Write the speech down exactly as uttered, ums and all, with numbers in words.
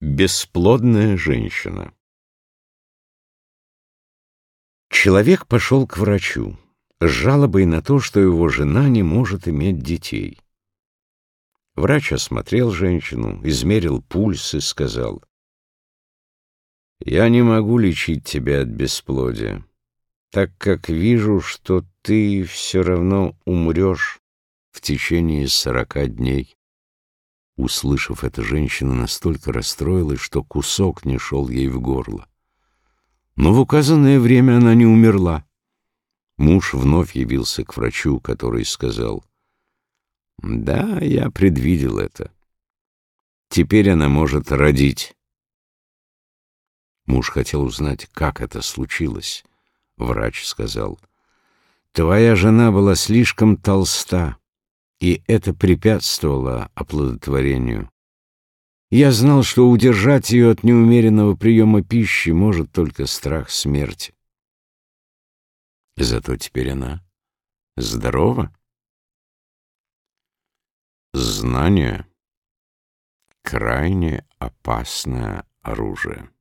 Бесплодная женщина. Человек пошел к врачу с жалобой на то, что его жена не может иметь детей. Врач осмотрел женщину, измерил пульс и сказал: «Я не могу лечить тебя от бесплодия, так как вижу, что ты все равно умрешь в течение сорока дней». Услышав это, женщина настолько расстроилась, что кусок не шел ей в горло. Но в указанное время она не умерла. Муж вновь явился к врачу, который сказал: «Да, я предвидел это. Теперь она может родить». Муж хотел узнать, как это случилось. Врач сказал: «Твоя жена была слишком толста, и это препятствовало оплодотворению. Я знал, что удержать ее от неумеренного приема пищи может только страх смерти. Зато теперь она здорова». Знание — крайне опасное оружие.